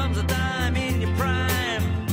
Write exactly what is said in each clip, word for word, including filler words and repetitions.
comes a time in your prime.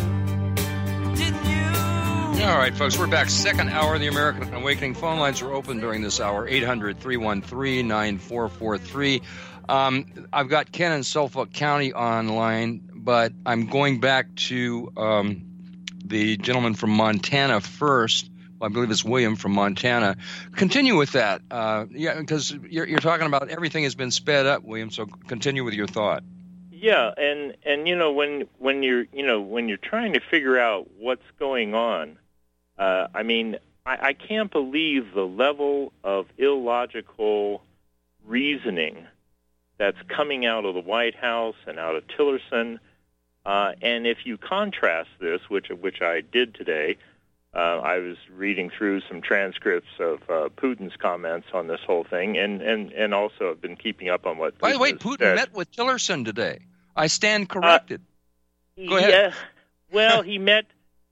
Didn't you? All right, folks, we're back. Second hour of the American Awakening. Phone lines are open during this hour, eight hundred, three one three, nine four four three. Um, I've got Ken in Suffolk County online, but I'm going back to um, the gentleman from Montana first. Well, I believe it's William from Montana. Continue with that, uh, yeah, because you're, you're talking about everything has been sped up, William. So continue with your thought. Yeah, and, and you know when when you're you know when you're trying to figure out what's going on, uh, I mean I, I can't believe the level of illogical reasoning that's coming out of the White House and out of Tillerson. Uh, and if you contrast this, which which I did today, uh, I was reading through some transcripts of uh, Putin's comments on this whole thing, and, and, and also have been keeping up on what Putin By the way, has Putin said. met with Tillerson today. I stand corrected. Uh, Go ahead. Yeah, well, he met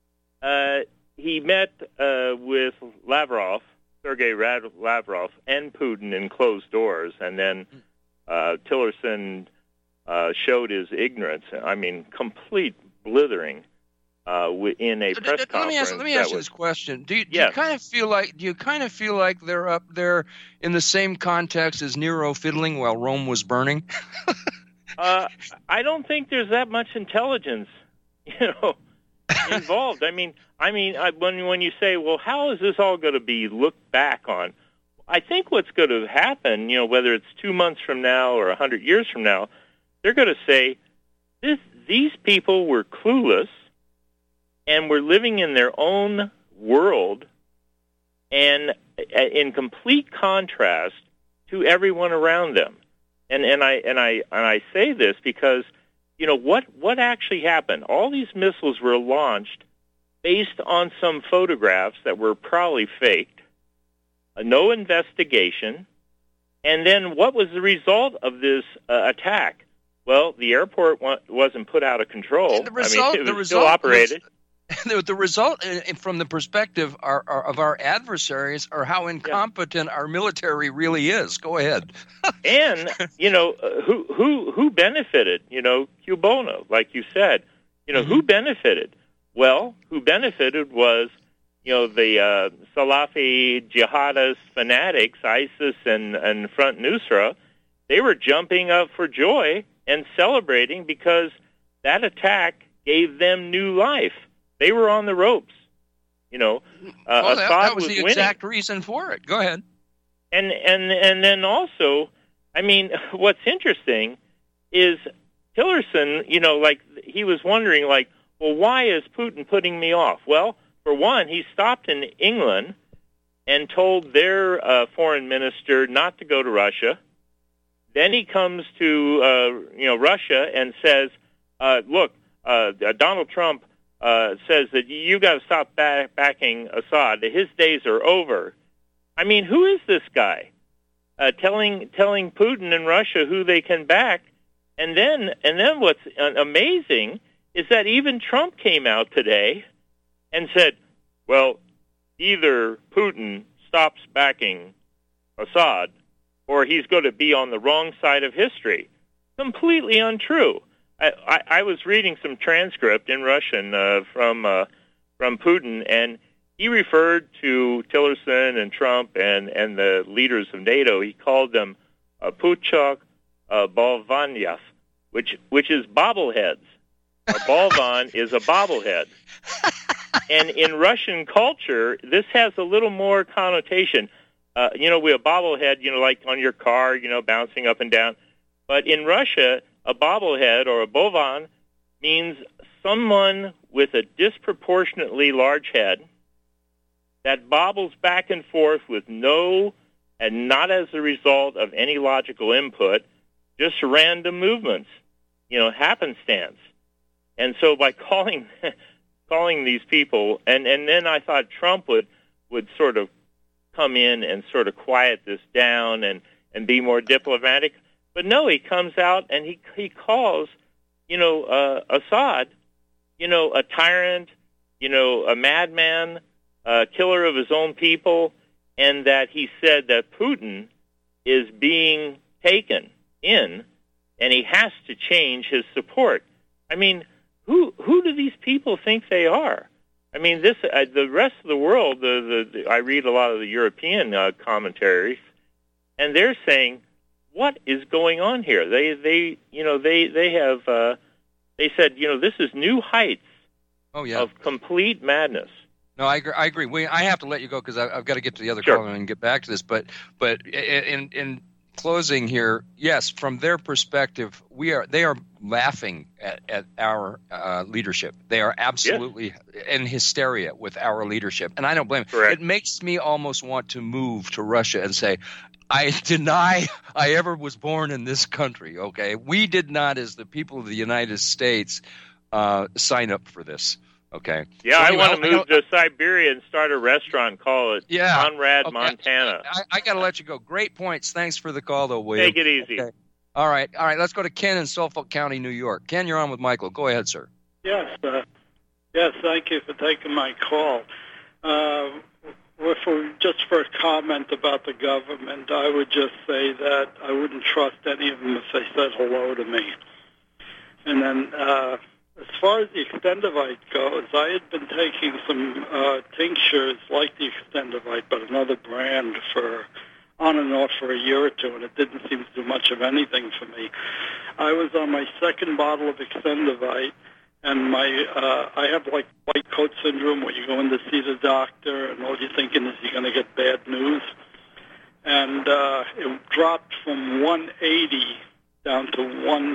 uh, he met uh, with Lavrov, Sergei Rad- Lavrov, and Putin in closed doors, and then uh, Tillerson uh, showed his ignorance. I mean, complete blithering uh, in a So, press let conference. me ask, let me that ask you was, this question: Do you, do Yes. you kind of feel like do you kind of feel like they're up there in the same context as Nero fiddling while Rome was burning? uh, I don't think there's that much intelligence, you know, involved. I mean, I mean, I, when when you say, well, how is this all going to be looked back on? I think what's going to happen, you know, whether it's two months from now or a hundred years from now, they're going to say, this, these people were clueless and were living in their own world and in complete contrast to everyone around them. And and I and I and I say this because, you know, what what actually happened? All these missiles were launched based on some photographs that were probably faked, uh, no investigation, and then what was the result of this uh, attack? Well, the airport wa- wasn't put out of control. And the result, I mean, it the was still result operated. The, the result, uh, from the perspective our, our, of our adversaries, are how incompetent our military really is. Go ahead. And you know, uh, who who who benefited? You know, Q bono, like you said. You know, mm-hmm. who benefited? Well, who benefited was, you know, the uh, Salafi jihadist fanatics, ISIS and and Front Nusra. They were jumping up for joy and celebrating because that attack gave them new life. They were on the ropes, you know. Uh, well, that, Assad that was, was the winning. exact reason for it. Go ahead. And and and then also, I mean, what's interesting is Tillerson. You know, like he was wondering, like, well, why is Putin putting me off? Well, for one, he stopped in England and told their uh, foreign minister not to go to Russia. Then he comes to uh, you know Russia and says, uh, "Look, uh, Donald Trump." Uh, says that you got to stop back, backing Assad. His days are over. I mean, who is this guy uh, telling telling Putin and Russia who they can back? And then and then what's amazing is that even Trump came out today and said, "Well, either Putin stops backing Assad, or he's going to be on the wrong side of history." Completely untrue. I, I, I was reading some transcript in Russian uh, from uh, from Putin, and he referred to Tillerson and Trump and, and the leaders of NATO. He called them uh, Puchok uh, Bolvanyas, which which is bobbleheads. A bolvan is a bobblehead. And in Russian culture, this has a little more connotation. Uh, you know, we have a bobblehead, you know, like on your car, you know, bouncing up and down. But in Russia, a bobblehead or a bovan means someone with a disproportionately large head that bobbles back and forth with no, and not as a result of any logical input, just random movements, you know, happenstance. And so by calling calling these people, and, and then I thought Trump would, would sort of come in and sort of quiet this down and, and be more diplomatic. But no, he comes out and he he calls, you know, uh, Assad, you know, a tyrant, you know, a madman, a killer of his own people, and that he said that Putin is being taken in, and he has to change his support. I mean, who who do these people think they are? I mean, this uh, the rest of the world. The, the, the I read a lot of the European uh, commentaries, and they're saying, "What is going on here?" They they you know they they have uh, they said you know this is new heights oh, yeah. of complete madness. No, I agree. I agree. We, I have to let you go because I've got to get to the other Sure. caller and get back to this. But but in in closing here, yes, from their perspective, we are they are laughing at, at our uh, leadership. They are absolutely yes. in hysteria with our leadership, and I don't blame them. Correct. It makes me almost want to move to Russia and say, I deny I ever was born in this country. Okay, we did not, as the people of the United States, uh, sign up for this. Okay. Yeah, so I anyway, want to move to Siberia and start a restaurant. Call it yeah, Conrad, okay. Montana. I, I got to let you go. Great points. Thanks for the call, though, William. Take it easy. Okay. All right. All right. Let's go to Ken in Suffolk County, New York. Ken, you're on with Michael. Go ahead, sir. Yes. Uh, yes, thank you for taking my call. Uh, for, just for a comment about the government, I would just say that I wouldn't trust any of them if they said hello to me. And then... Uh, As far as the Extendivite goes, I had been taking some uh, tinctures like the Extendivite, but another brand for on and off for a year or two, and it didn't seem to do much of anything for me. I was on my second bottle of Extendivite, and my uh, I have like white coat syndrome where you go in to see the doctor, and all you're thinking is you're going to get bad news. And uh, it dropped from one eighty down to one.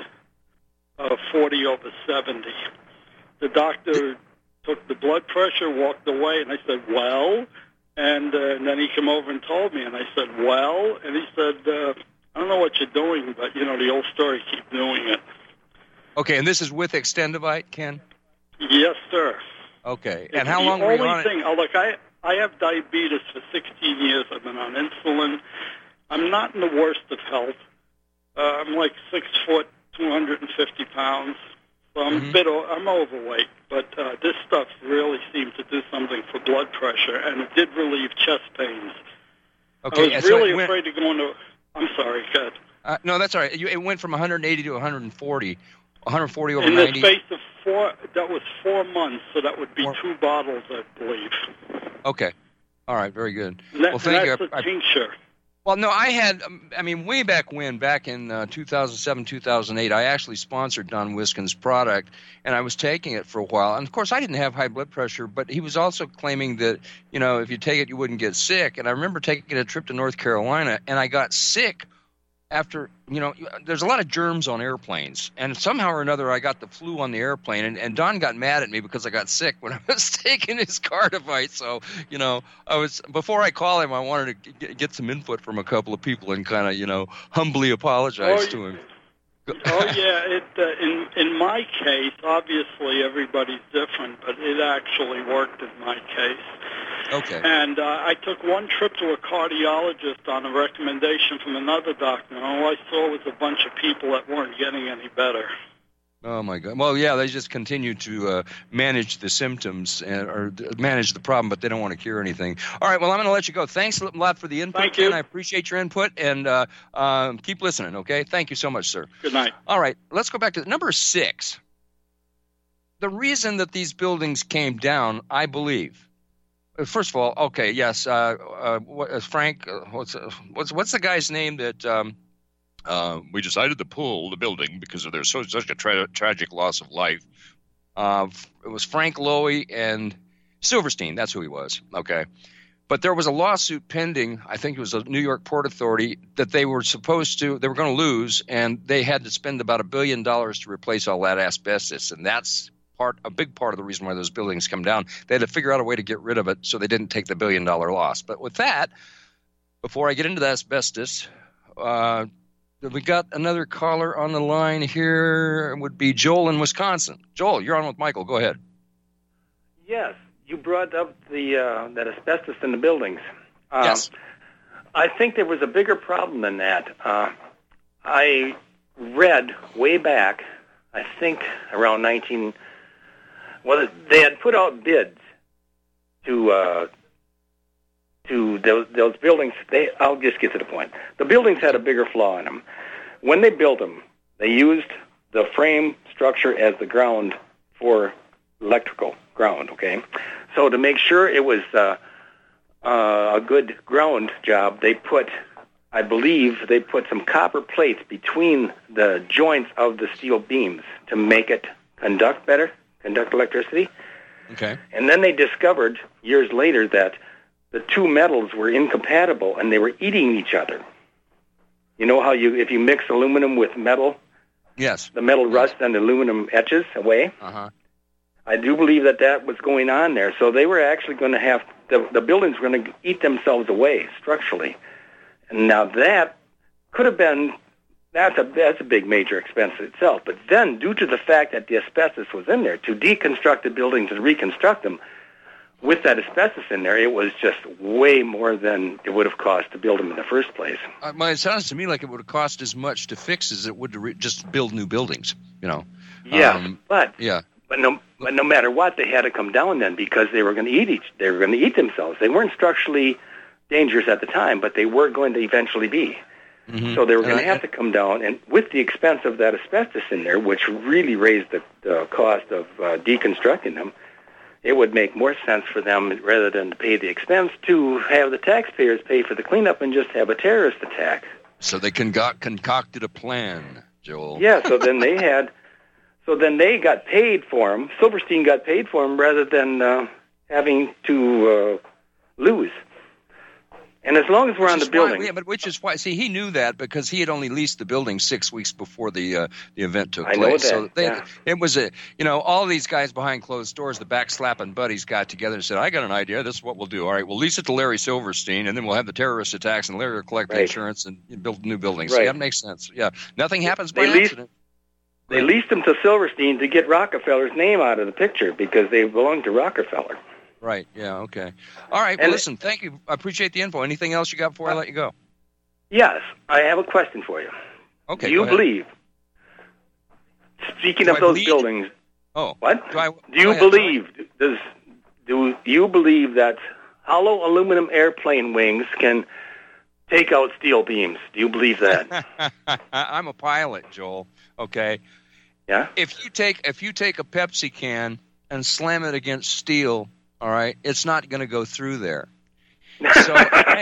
Uh, forty over seventy. The doctor took the blood pressure, walked away, and I said, well? And, uh, and then he came over and told me, and I said, well? And he said, uh, I don't know what you're doing, but, you know, the old story, keep doing it. Okay, and this is with Extendivite, Ken? Yes, sir. Okay, It's and how long were you on it? The only thing, oh, look, I, I have diabetes for sixteen years. I've been on insulin. I'm not in the worst of health. Uh, I'm like six foot, two hundred fifty pounds. So I'm Mm-hmm. a bit, o- I'm overweight, but uh, this stuff really seemed to do something for blood pressure, and it did relieve chest pains. Okay, I and was so really it went- afraid to go into. I'm sorry, go ahead. Uh, no, that's all right. You, it went from one hundred eighty to one hundred forty. one hundred forty over In the ninety. space of four, that was four months, so that would be Four- two bottles, I believe. Okay. All right, very good. And that, Well, thank and you. that's I- a tincture. Well, no, I had, um, I mean, way back when, back in uh, two thousand seven, two thousand eight, I actually sponsored Don Wiskin's product, and I was taking it for a while. And, of course, I didn't have high blood pressure, but he was also claiming that, you know, if you take it, you wouldn't get sick. And I remember taking a trip to North Carolina, and I got sick after, you know, there's a lot of germs on airplanes. And somehow or another, I got the flu on the airplane, and, and Don got mad at me because I got sick when I was taking his Cardivite. So, you know, I was, before I call him, I wanted to get, get some input from a couple of people and kind of, you know, humbly apologize Oh, to him. Oh yeah, it uh, in in my case, obviously everybody's different, but it actually worked in my case. Okay. And uh, I took one trip to a cardiologist on a recommendation from another doctor, and all I saw was a bunch of people that weren't getting any better. Oh, my God. Well, yeah, they just continue to uh, manage the symptoms and, or manage the problem, but they don't want to cure anything. All right, well, I'm going to let you go. Thanks a lot for the input, Thank Ken. you. I appreciate your input, and uh, um, keep listening, okay? Thank you so much, sir. Good night. All right, let's go back to number six. The reason that these buildings came down, I believe, first of all, okay, yes, uh, uh, what, uh, Frank, uh, what's, uh, what's what's the guy's name that um, uh, we decided to pull the building because of there's so, such a tra- tragic loss of life? Uh, it was Frank Lowy and Silverstein. That's who he was. Okay. But there was a lawsuit pending, I think it was a New York Port Authority, that they were supposed to, they were going to lose, and they had to spend about a billion dollars to replace all that asbestos. And that's part, a big part of the reason why those buildings come down. They had to figure out a way to get rid of it so they didn't take the billion dollar loss. But with that, before I get into the asbestos, uh, we got another caller on the line here. It would be Joel in Wisconsin. Joel, you're on with Michael. Go ahead. Yes, you brought up the uh, that asbestos in the buildings. Uh, Yes. I think there was a bigger problem than that. Uh, I read way back, I think around nineteen. Well, they had put out bids to uh, to those, those buildings. They, I'll just get to the point. The buildings had a bigger flaw in them. When they built them, they used the frame structure as the ground for electrical ground, okay? So to make sure it was uh, uh, a good ground job, they put, I believe, they put some copper plates between the joints of the steel beams to make it conduct better, conduct electricity. Okay. And then they discovered years later that the two metals were incompatible and they were eating each other. You know how you, if you mix aluminum with metal, yes, the metal rusts and the aluminum etches away? Uh-huh. I do believe that that was going on there. So they were actually going to have, the, the buildings were going to eat themselves away structurally. And now that could have been, that's a, that's a big major expense itself. But then, due to the fact that the asbestos was in there, to deconstruct the buildings and reconstruct them, with that asbestos in there, it was just way more than it would have cost to build them in the first place. Uh, well, it sounds to me like it would have cost as much to fix as it would to re- just build new buildings, you know. Yeah, um, but yeah. But no, but no matter what, they had to come down then because they were going to eat each. They were going to eat themselves. They weren't structurally dangerous at the time, but they were going to eventually be. Mm-hmm. So they were going And to I- have to come down, and with the expense of that asbestos in there, which really raised the, the cost of uh, deconstructing them, it would make more sense for them, rather than to pay the expense, to have the taxpayers pay for the cleanup and just have a terrorist attack. So they conco- concocted a plan, Joel. Yeah, so then they had, so then they got paid for them. Silverstein got paid for them rather than uh, having to uh, lose. And as long as we're Which on the is building, why, yeah, but which is why. See, he knew that because he had only leased the building six weeks before the uh, the event took I place. know that, So they, yeah. it was a, you know, all these guys behind closed doors, the backslapping buddies, got together and said, "I got an idea. This is what we'll do. All right, we'll lease it to Larry Silverstein, and then we'll have the terrorist attacks, and Larry will collect the Right. insurance and build new buildings." Right. Yeah, that makes sense. Yeah, nothing happens by They leased- accident. they leased them to Silverstein to get Rockefeller's name out of the picture because they belonged to Rockefeller. Right. Yeah. Okay. All right. Well, And- listen. Thank you. I appreciate the info. Anything else you got before I let you go? Yes, I have a question for you. Okay. do you go ahead. believe, speaking Do of I those believe? buildings, Oh. what? Do I? Do you go ahead. believe, does, do you believe that hollow aluminum airplane wings can take out steel beams? Do you believe that? I'm a pilot, Joel. Okay. Yeah? If you take if you take a Pepsi can and slam it against steel, all right, it's not going to go through there. So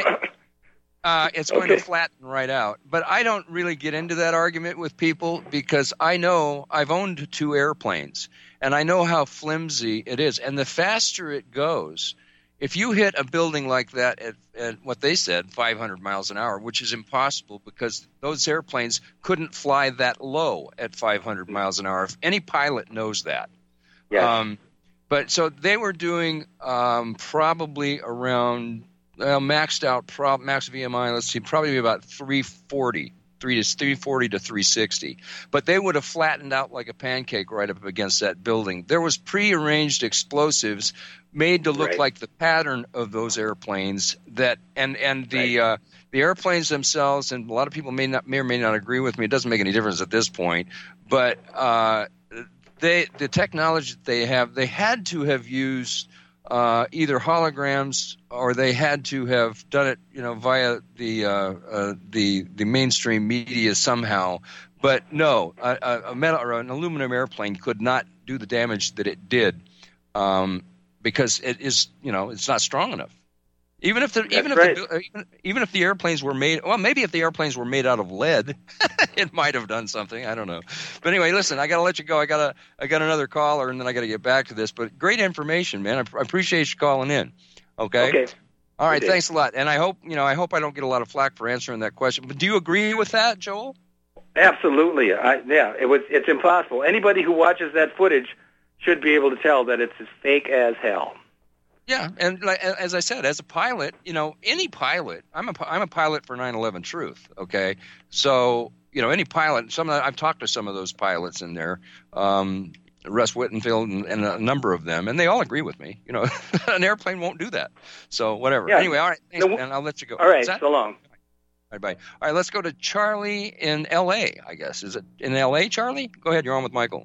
uh, it's going Okay. to flatten right out. But I don't really get into that argument with people because I know I've owned two airplanes and I know how flimsy it is. And the faster it goes, if you hit a building like that at, at what they said, five hundred miles an hour, which is impossible because those airplanes couldn't fly that low at five hundred miles an hour. If any pilot knows that. Yes. Um, but so they were doing um, probably around well, maxed out, prob, max V M I, let's see, probably about three forty, three to three forty to three sixty. But they would have flattened out like a pancake right up against that building. There was prearranged explosives made to look Right. like the pattern of those airplanes that and and the Right. uh, the airplanes themselves, and a lot of people may not may or may not agree with me. It doesn't make any difference at this point, but uh, they the technology that they have, they had to have used uh, either holograms or they had to have done it, you know, via the uh, uh, the the mainstream media somehow. But no, a, a metal or an aluminum airplane could not do the damage that it did. Um, because it is, you know, it's not strong enough. Even if the That's even if right. the, even, even if the airplanes were made, well, maybe if the airplanes were made out of lead, it might have done something. I don't know. But anyway, listen, I got to let you go. I got to I got another caller, and then I got to get back to this. But great information, man. I, I appreciate you calling in. Okay. Okay. All right. You did. Thanks a lot. And I hope you know. I hope I don't get a lot of flack for answering that question. But do you agree with that, Joel? Absolutely. I, yeah, it was. It's impossible. Anybody who watches that footage should be able to tell that it's as fake as hell. Yeah, and like, as I said, as a pilot, you know, any pilot, I'm a I'm a pilot for nine eleven Truth. Okay, so you know, any pilot. Some of the, I've talked to some of those pilots in there, um, Russ Whittenfield and, and a number of them, and they all agree with me. You know, an airplane won't do that. So whatever. Yeah. Anyway, all right, thanks, No, man. I'll let you go. All right. Is that- So long. All right, bye. All right, let's go to Charlie in L A. I guess is it in L A, Charlie? Go ahead. You're on with Michael.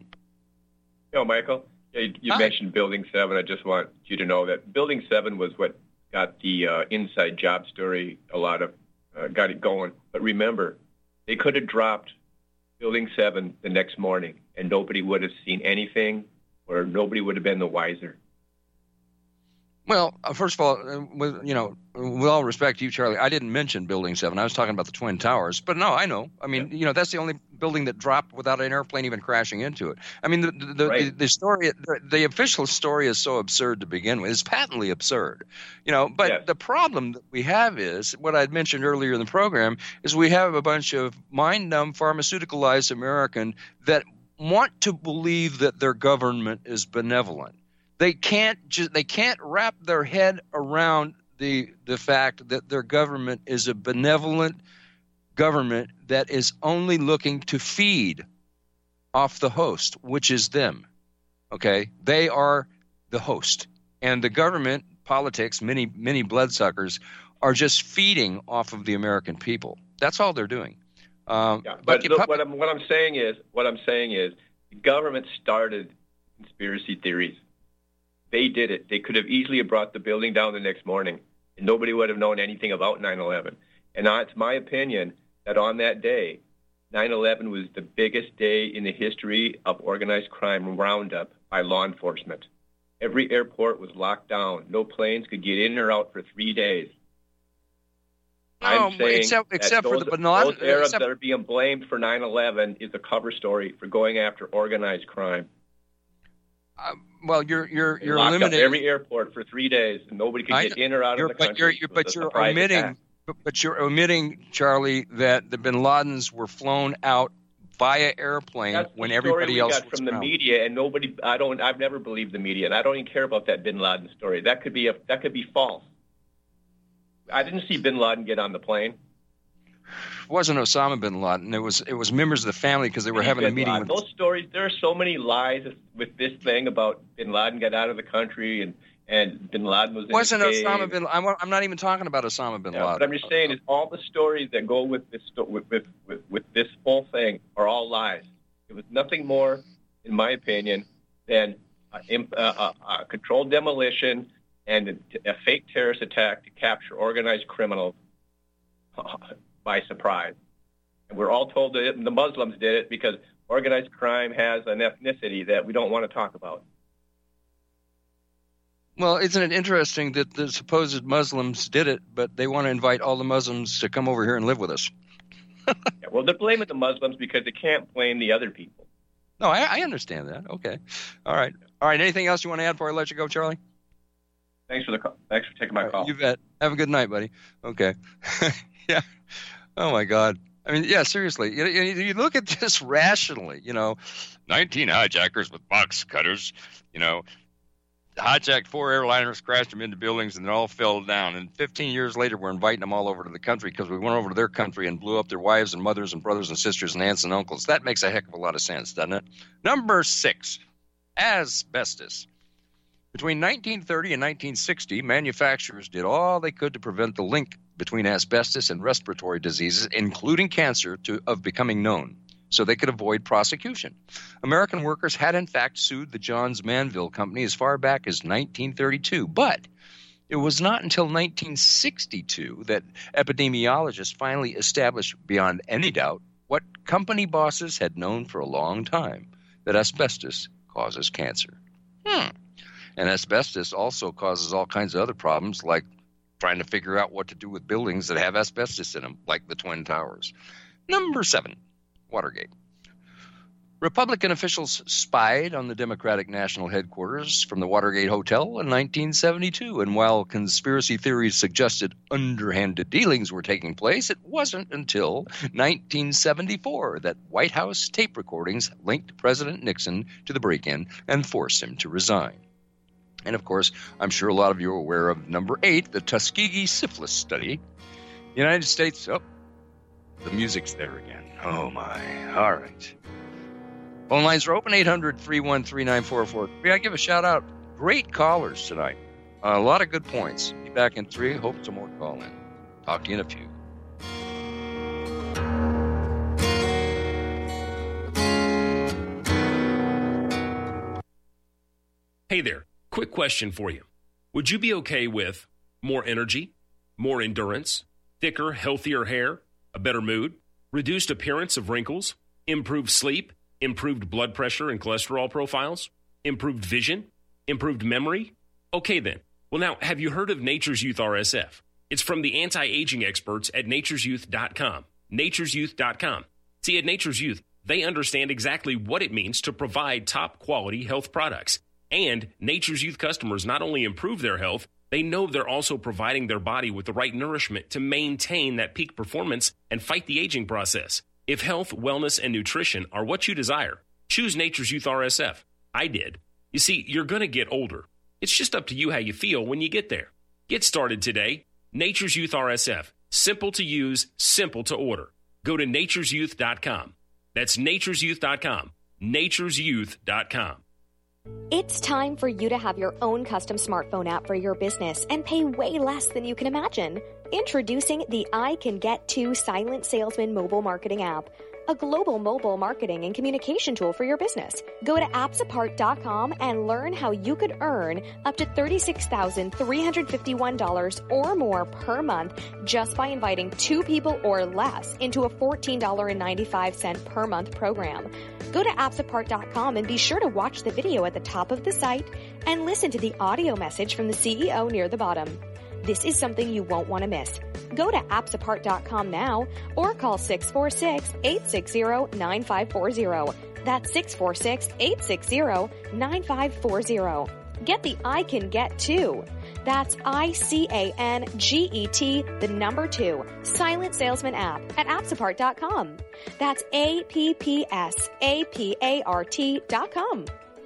Yo, Michael. Yeah, you, you Hi. mentioned Building seven. I just want you to know that Building seven was what got the uh, inside job story a lot of, uh, got it going. But remember, they could have dropped Building seven the next morning, and nobody would have seen anything, or nobody would have been the wiser. Well, uh, first of all, uh, with, you know, with all respect to you, Charlie, I didn't mention Building seven. I was talking about the Twin Towers. But no, I know. I mean, yeah. you know, that's the only building that dropped without an airplane even crashing into it. I mean, the the, right. the, the story, the, the official story is so absurd to begin with. It's patently absurd, you know. But yes. the problem that we have is, what I mentioned earlier in the program, is we have a bunch of mind-numb, pharmaceuticalized American that want to believe that their government is benevolent. They can't just they can't wrap their head around the the fact that their government is a benevolent government that is only looking to feed off the host, which is them. Okay? They are the host. And the government, politics, many many bloodsuckers are just feeding off of the American people. That's all they're doing. Um, yeah, but but look, pub- what I'm what I'm saying is what I'm saying is the government started conspiracy theories. They did it. They could have easily brought the building down the next morning, and nobody would have known anything about nine eleven. And it's my opinion that on that day, nine eleven was the biggest day in the history of organized crime roundup by law enforcement. Every airport was locked down. No planes could get in or out for three days. No, I'm saying except, except that for those, the Bin Laden, those Arabs except, that are being blamed for nine eleven is a cover story for going after organized crime. Uh, well, you're you're you're locked eliminating up every airport for three days, and nobody could get in or out of the country. But you're, you're, but you're omitting, but, but you're omitting, Charlie, that the Bin Ladens were flown out via airplane That's when the everybody story we else got was from the around. media, and nobody. I don't. I've never believed the media, and I don't even care about that Bin Laden story. That could be a. That could be false. I didn't see Bin Laden get on the plane. It wasn't Osama bin Laden. It was it was members of the family because they were having a meeting with. Those stories. There are so many lies with this thing about Bin Laden got out of the country and and Bin Laden was. It wasn't in Osama bin. I'm, I'm not even talking about Osama bin yeah, Laden. But I'm just saying is all the stories that go with this with, with with with this whole thing are all lies. It was nothing more, in my opinion, than a, a, a controlled demolition and a, a fake terrorist attack to capture organized criminals by surprise. And we're all told that the Muslims did it because organized crime has an ethnicity that we don't want to talk about. Well, isn't it interesting that the supposed Muslims did it, but they want to invite all the Muslims to come over here and live with us? yeah, well, they're blaming the Muslims because they can't blame the other people. No, I, I understand that. Okay. All right. All right. Anything else you want to add before I let you go, Charlie? Thanks for the call. Thanks for taking my right, call. You bet. Have a good night, buddy. Okay. yeah. Oh, my God. I mean, yeah, seriously. You, you, you look at this rationally, you know, nineteen hijackers with box cutters, you know, hijacked four airliners, crashed them into buildings, and they all fell down. And fifteen years later, we're inviting them all over to the country because we went over to their country and blew up their wives and mothers and brothers and sisters and aunts and uncles. That makes a heck of a lot of sense, doesn't it? Number six, asbestos. Between nineteen thirty and nineteen sixty, manufacturers did all they could to prevent the link between asbestos and respiratory diseases, including cancer, to, of becoming known, so they could avoid prosecution. American workers had, in fact, sued the Johns Manville Company as far back as nineteen thirty-two, but it was not until nineteen sixty-two that epidemiologists finally established beyond any doubt what company bosses had known for a long time, that asbestos causes cancer. Hmm. And asbestos also causes all kinds of other problems, like trying to figure out what to do with buildings that have asbestos in them, like the Twin Towers. Number seven, Watergate. Republican officials spied on the Democratic National Headquarters from the Watergate Hotel in nineteen seventy-two, and while conspiracy theories suggested underhanded dealings were taking place, it wasn't until nineteen seventy-four that White House tape recordings linked President Nixon to the break-in and forced him to resign. And, of course, I'm sure a lot of you are aware of number eight, the Tuskegee syphilis study. The United States, oh, the music's there again. Oh, my. All right. Phone lines are open, eight hundred, three one three, nine four four three. I give a shout-out. Great callers tonight. Uh, a lot of good points. Be back in three. Hope some more call in. Talk to you in a few. Hey there. Quick question for you. Would you be okay with more energy, more endurance, thicker, healthier hair, a better mood, reduced appearance of wrinkles, improved sleep, Improved blood pressure and cholesterol profiles? Improved vision? Improved memory? Okay then. Well now, have you heard of Nature's Youth R S F? It's from the anti-aging experts at natures youth dot com. natures youth dot com. See, at Nature's Youth, they understand exactly what it means to provide top-quality health products. And Nature's Youth customers not only improve their health, they know they're also providing their body with the right nourishment to maintain that peak performance and fight the aging process. If health, wellness, and nutrition are what you desire, choose Nature's Youth R S F. I did. You see, you're going to get older. It's just up to you how you feel when you get there. Get started today. Nature's Youth R S F. Simple to use, simple to order. Go to natures youth dot com. That's natures youth dot com. natures youth dot com. It's time for you to have your own custom smartphone app for your business and pay way less than you can imagine. Introducing the I Can Get To Silent Salesman mobile marketing app, a global mobile marketing and communication tool for your business. Go to apps apart dot com and learn how you could earn up to thirty-six thousand three hundred fifty-one dollars or more per month just by inviting two people or less into a fourteen dollars and ninety-five cents per month program. Go to apps apart dot com and be sure to watch the video at the top of the site and listen to the audio message from the C E O near the bottom. This is something you won't want to miss. Go to apps apart dot com now or call six four six, eight six zero, nine five four zero. That's six four six, eight six zero, nine five four zero. Get the I Can Get To. That's I C A N G E T, the number two, Silent Salesman app at apps apart dot com. That's A P P S A P A R T dot com.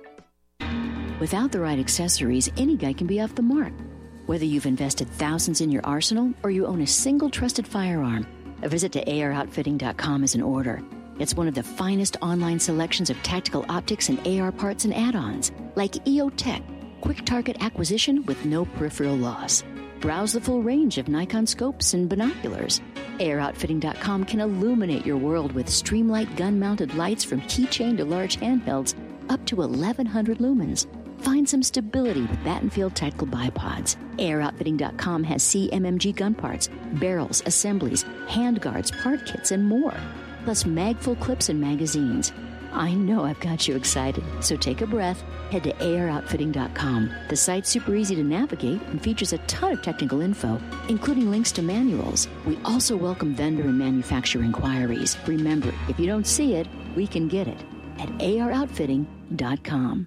Without the right accessories, any guy can be off the mark. Whether you've invested thousands in your arsenal or you own a single trusted firearm, a visit to A R outfitting dot com is in order. It's one of the finest online selections of tactical optics and A R parts and add-ons, like E O Tech, quick target acquisition with no peripheral loss. Browse the full range of Nikon scopes and binoculars. A R outfitting dot com can illuminate your world with Streamlight gun-mounted lights from keychain to large handhelds up to eleven hundred lumens. Find some stability with Battenfield Tactical Bipods. A R outfitting dot com has C M M G gun parts, barrels, assemblies, handguards, part kits, and more. Plus mag-full clips and magazines. I know I've got you excited, so take a breath. Head to A R outfitting dot com. The site's super easy to navigate and features a ton of technical info, including links to manuals. We also welcome vendor and manufacturer inquiries. Remember, if you don't see it, we can get it at A R outfitting dot com.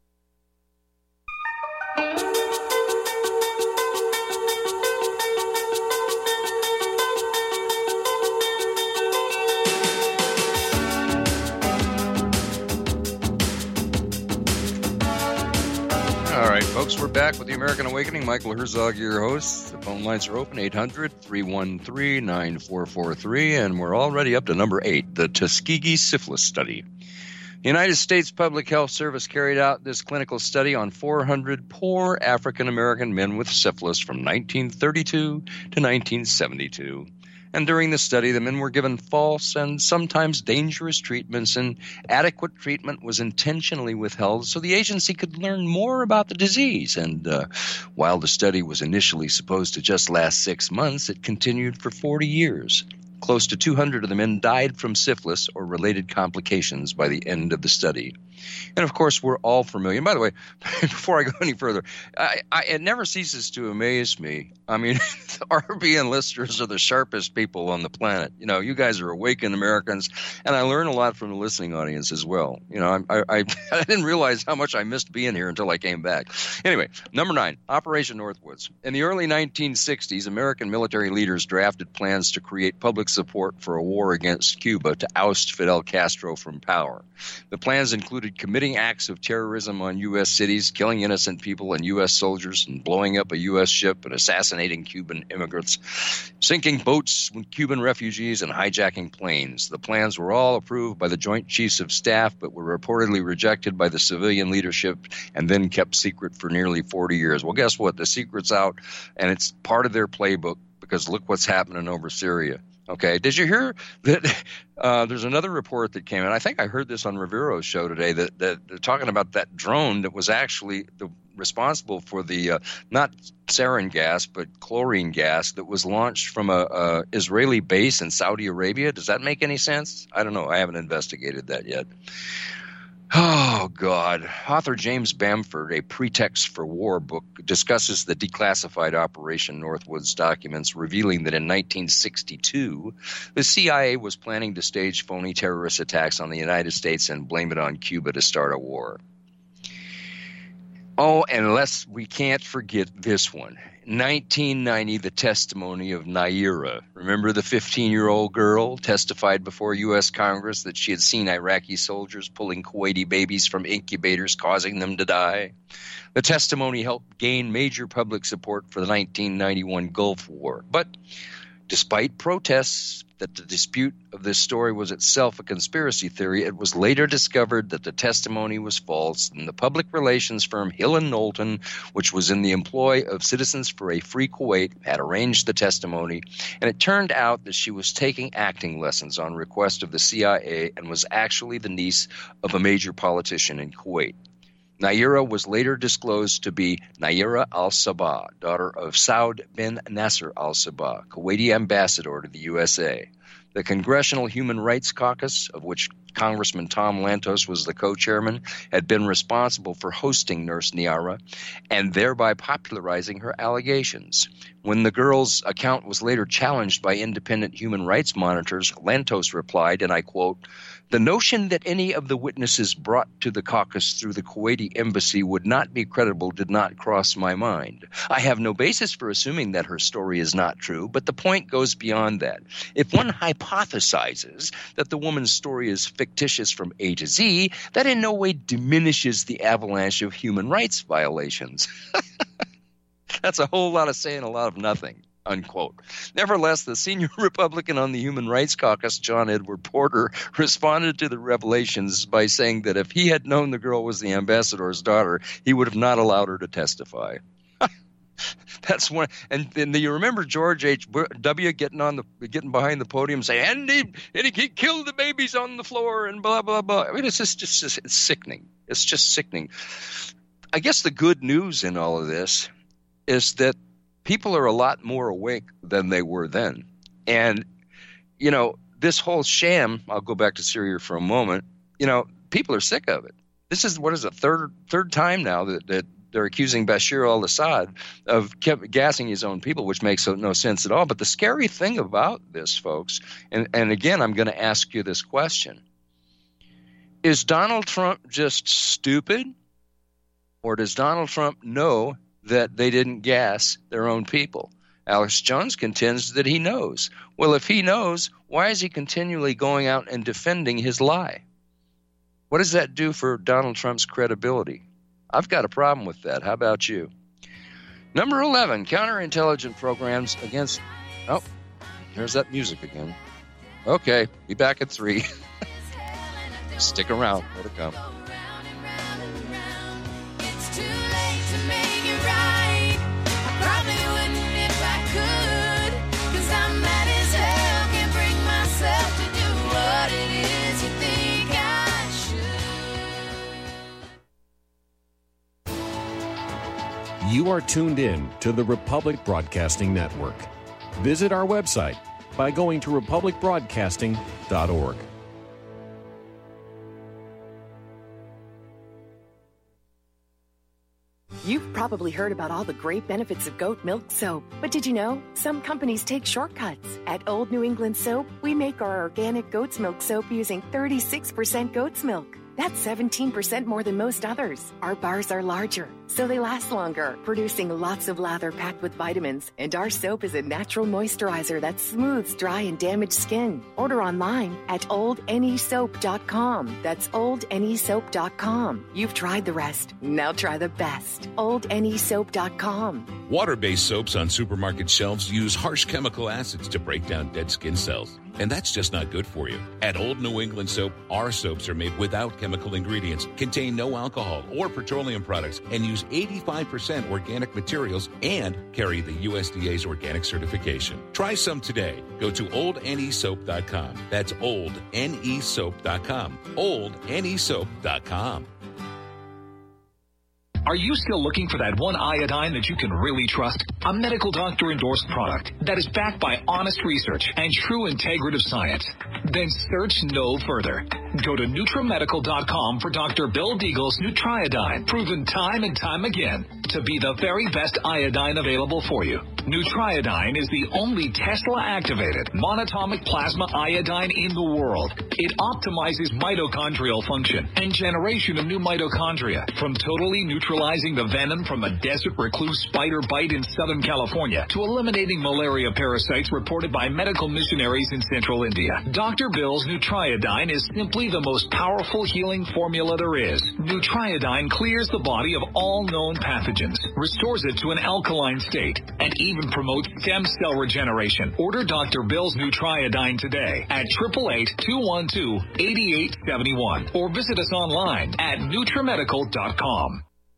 All right, folks, we're back with the American Awakening. Michael Herzog, your host. The phone lines are open, eight hundred, three one three, nine four four three, and we're already up to number eight, the Tuskegee Syphilis Study. The United States Public Health Service carried out this clinical study on four hundred poor African-American men with syphilis from nineteen thirty-two to nineteen seventy-two. And during the study, the men were given false and sometimes dangerous treatments, and adequate treatment was intentionally withheld so the agency could learn more about the disease. And uh, while the study was initially supposed to just last six months, it continued for forty years. Close to two hundred of the men died from syphilis or related complications by the end of the study. And, of course, we're all familiar. And by the way, before I go any further, I, I, it never ceases to amaze me. I mean, the R B N listeners are the sharpest people on the planet. You know, you guys are awakened Americans, and I learn a lot from the listening audience as well. You know, I, I, I didn't realize how much I missed being here until I came back. Anyway, number nine, Operation Northwoods. In the early nineteen sixties, American military leaders drafted plans to create public support for a war against Cuba to oust Fidel Castro from power. The plans included committing acts of terrorism on U S cities, killing innocent people and U S soldiers, and blowing up a U S ship and assassinating Cuban immigrants, sinking boats with Cuban refugees, and hijacking planes. The plans were all approved by the Joint Chiefs of Staff, but were reportedly rejected by the civilian leadership and then kept secret for nearly forty years. Well, guess what? The secret's out, and it's part of their playbook, because look what's happening over Syria. Okay, did you hear that uh, there's another report that came in? I think I heard this on Rivero's show today, that, that they're talking about that drone that was actually the responsible for the uh, not sarin gas, but chlorine gas that was launched from a, a Israeli base in Saudi Arabia. Does that make any sense? I don't know. I haven't investigated that yet. Oh, God. Author James Bamford, A Pretext for War book, discusses the declassified Operation Northwoods documents, revealing that in nineteen sixty-two, the C I A was planning to stage phony terrorist attacks on the United States and blame it on Cuba to start a war. Oh, and unless we can't forget this one. nineteen ninety, the testimony of Naira. Remember the fifteen-year-old girl testified before U S Congress that she had seen Iraqi soldiers pulling Kuwaiti babies from incubators, causing them to die? The testimony helped gain major public support for the nineteen ninety-one Gulf War. But despite protests that the dispute of this story was itself a conspiracy theory, it was later discovered that the testimony was false, and the public relations firm Hill and Knowlton, which was in the employ of Citizens for a Free Kuwait, had arranged the testimony, and it turned out that she was taking acting lessons on request of the C I A and was actually the niece of a major politician in Kuwait. Naira was later disclosed to be Naira al-Sabah, daughter of Saud bin Nasser al-Sabah, Kuwaiti ambassador to the U S A. The Congressional Human Rights Caucus, of which Congressman Tom Lantos was the co-chairman, had been responsible for hosting Nurse Naira and thereby popularizing her allegations. When the girl's account was later challenged by independent human rights monitors, Lantos replied, and I quote, "The notion that any of the witnesses brought to the caucus through the Kuwaiti embassy would not be credible did not cross my mind. I have no basis for assuming that her story is not true, but the point goes beyond that. If one hypothesizes that the woman's story is fictitious from A to Z, that in no way diminishes the avalanche of human rights violations." That's a whole lot of saying a lot of nothing. Unquote. Nevertheless, the senior Republican on the Human Rights Caucus, John Edward Porter, responded to the revelations by saying that if he had known the girl was the ambassador's daughter, he would have not allowed her to testify. That's one. And then you remember George H W getting on the getting behind the podium saying, and he, and he killed the babies on the floor and blah blah blah. I mean, it's just just it's sickening. It's just sickening. I guess the good news in all of this is that people are a lot more awake than they were then. And, you know, this whole sham, I'll go back to Syria for a moment, you know, people are sick of it. This is, what is it, third third time now that, that they're accusing Bashir al-Assad of kept gassing his own people, which makes no sense at all. But the scary thing about this, folks, and, and again, I'm going to ask you this question. Is Donald Trump just stupid? Or does Donald Trump know that they didn't gas their own people? Alex Jones contends that he knows. Well, if he knows, why is he continually going out and defending his lie? What does that do for Donald Trump's credibility? I've got a problem with that. How about you? Number eleven, counterintelligence programs against... Oh, there's that music again. Okay, be back at three. Stick around. More to come. You are tuned in to the Republic Broadcasting Network. Visit our website by going to republic broadcasting dot org. You've probably heard about all the great benefits of goat milk soap, but did you know some companies take shortcuts? At Old New England Soap, we make our organic goat's milk soap using thirty-six percent goat's milk. That's seventeen percent more than most others. Our bars are larger, so they last longer, producing lots of lather packed with vitamins. And our soap is a natural moisturizer that smooths dry and damaged skin. Order online at old n e soap dot com. That's old n e soap dot com. You've tried the rest. Now try the best. old n e soap dot com. Water-based soaps on supermarket shelves use harsh chemical acids to break down dead skin cells. And that's just not good for you. At Old New England Soap, our soaps are made without chemical ingredients, contain no alcohol or petroleum products, and use eighty-five percent organic materials and carry the U S D A's organic certification. Try some today. Go to old n e soap dot com. That's old n e soap dot com. old n e soap dot com. Are you still looking for that one iodine that you can really trust? A medical doctor endorsed product that is backed by honest research and true integrative science? Then search no further. Go to Nutramedical dot com for Doctor Bill Deagle's Nutriodine, proven time and time again to be the very best iodine available for you. Nutriodine is the only Tesla-activated monatomic plasma iodine in the world. It optimizes mitochondrial function and generation of new mitochondria, from totally neutralizing the venom from a desert recluse spider bite in Southern California to eliminating malaria parasites reported by medical missionaries in central India. Doctor Bill's Nutriodine is simply the most powerful healing formula there is. Nutriodine clears the body of all known pathogens, restores it to an alkaline state, and even promotes stem cell regeneration. Order Doctor Bill's Nutriodine today at eight eight eight, two one two, eight eight seven one or visit us online at Nutramedical dot com.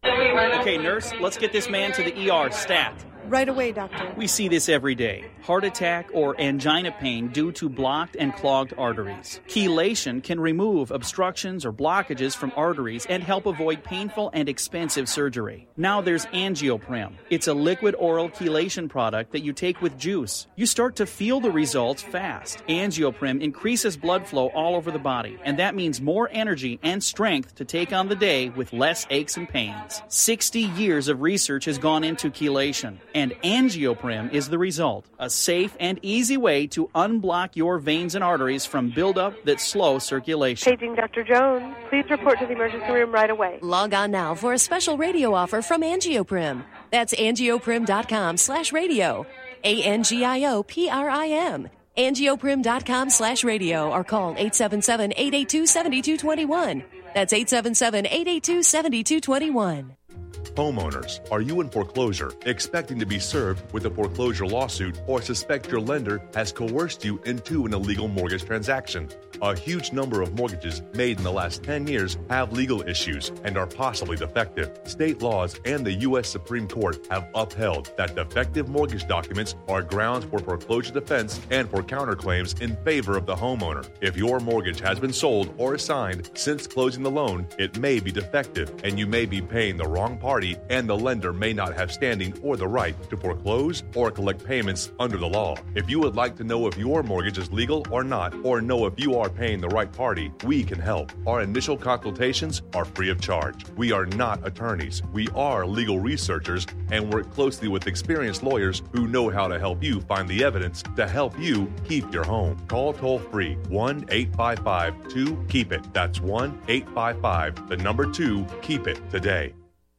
Okay, nurse, let's get this man to the E R stat. Right away, doctor. We see this every day. Heart attack or angina pain due to blocked and clogged arteries. Chelation can remove obstructions or blockages from arteries and help avoid painful and expensive surgery. Now there's Angioprim. It's a liquid oral chelation product that you take with juice. You start to feel the results fast. Angioprim increases blood flow all over the body, and that means more energy and strength to take on the day with less aches and pains. sixty years of research has gone into chelation, and Angioprim is the result. A safe and easy way to unblock your veins and arteries from buildup that slow circulation. Paging Doctor Jones. Please report to the emergency room right away. Log on now for a special radio offer from Angioprim. That's angioprim.com slash radio. A N G I O P R I M. angioprim.com slash radio or call eight seven seven, eight eight two, seven two two one. That's eight seven seven, eight eight two, seven two two one. Homeowners, are you in foreclosure, expecting to be served with a foreclosure lawsuit, or suspect your lender has coerced you into an illegal mortgage transaction? A huge number of mortgages made in the last ten years have legal issues and are possibly defective. State laws and the U S Supreme Court have upheld that defective mortgage documents are grounds for foreclosure defense and for counterclaims in favor of the homeowner. If your mortgage has been sold or assigned since closing the loan, it may be defective and you may be paying the wrong party, and the lender may not have standing or the right to foreclose or collect payments under the law. If you would like to know if your mortgage is legal or not, or know if you are paying the right party, we can help. Our initial consultations are free of charge. We are not attorneys. We are legal researchers and work closely with experienced lawyers who know how to help you find the evidence to help you keep your home. Call toll free one eight five five two keep it. That's one eight five five, the number two, keep it today.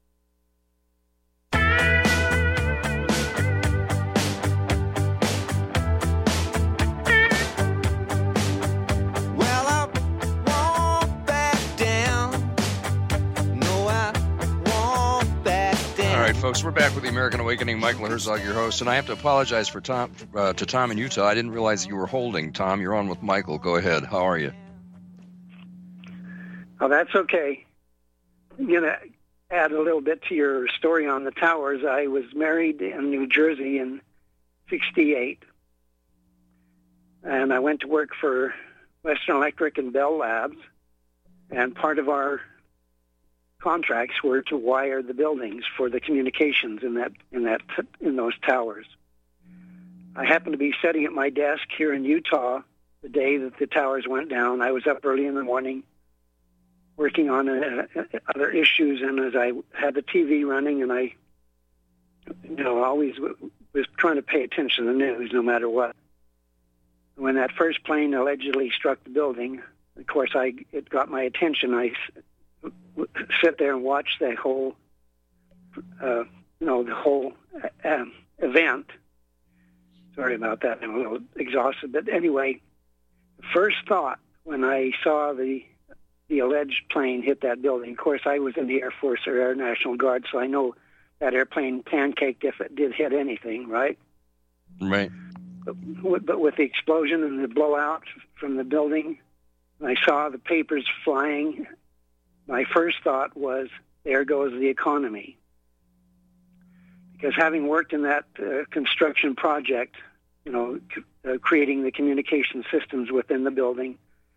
Folks, we're back with the American Awakening. Michael Herzog, your host, and I have to apologize for Tom uh, to Tom in Utah. I didn't realize you were holding. Tom, you're on with Michael. Go ahead. How are you? Oh, that's okay. I'm going to add a little bit to your story on the towers. I was married in New Jersey in sixty-eight, and I went to work for Western Electric and Bell Labs, and part of our contracts were to wire the buildings for the communications in that in that in those towers. I happened to be sitting at my desk here in Utah the day that the towers went down. I was up early in the morning working on uh, other issues, and as I had the T V running, and I, you know, always w- was trying to pay attention to the news no matter what. When that first plane allegedly struck the building, of course, I it got my attention. I sit there and watch the whole, uh, you know, the whole uh, event. Sorry about that. I'm a little exhausted. But anyway, the first thought when I saw the the alleged plane hit that building, of course, I was in the Air Force or Air National Guard, so I know that airplane pancaked if it did hit anything, right? Right. But, but with the explosion and the blowout from the building, I saw the papers flying. My first thought was, there goes the economy. Because having worked in that uh, construction project, you know, c- uh, creating the communication systems within the building,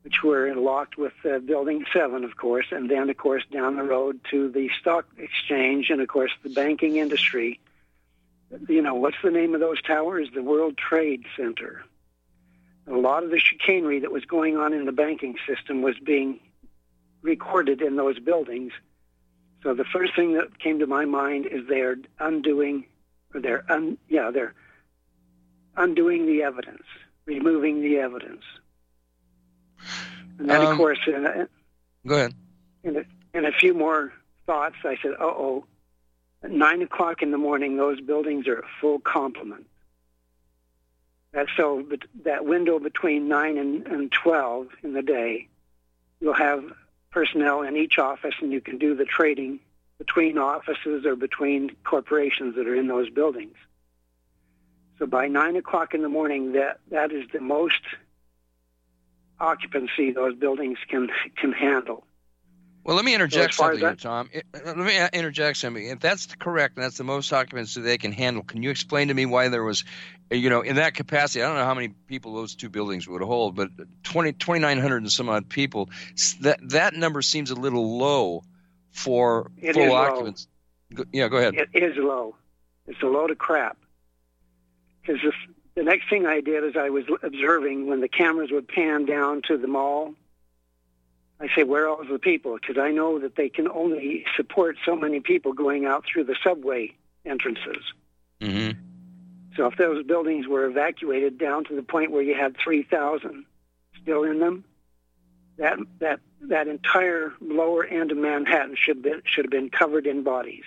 which were locked with uh, Building seven, of course, and then, of course, down the road to the stock exchange and, of course, the banking industry. You know, what's the name of those towers? The World Trade Center. A lot of the chicanery that was going on in the banking system was being recorded in those buildings. So the first thing that came to my mind is they're undoing, or they're, un, yeah, they're undoing the evidence, removing the evidence. And then, um, of course, in a, go ahead. In a, in a few more thoughts, I said, uh-oh, at nine o'clock in the morning, those buildings are a full complement. That's so but that window between nine and, and twelve in the day, you'll have personnel in each office, and you can do the trading between offices or between corporations that are in those buildings. So by nine o'clock in the morning, that, that is the most occupancy those buildings can can handle. Well, let me interject so something here, that, Tom. Let me interject something. If that's correct and that's the most occupancy they can handle, can you explain to me why there was, you know, in that capacity, I don't know how many people those two buildings would hold, but twenty, twenty-nine hundred and some odd people, that that number seems a little low for it full is occupancy. Low. Yeah, go ahead. It is low. It's a load of crap. Because the next thing I did is I was observing when the cameras would pan down to the mall, I say, where are all the people? Because I know that they can only support so many people going out through the subway entrances. Mm-hmm. So if those buildings were evacuated down to the point where you had three thousand still in them, that that that entire lower end of Manhattan should be, should have been covered in bodies.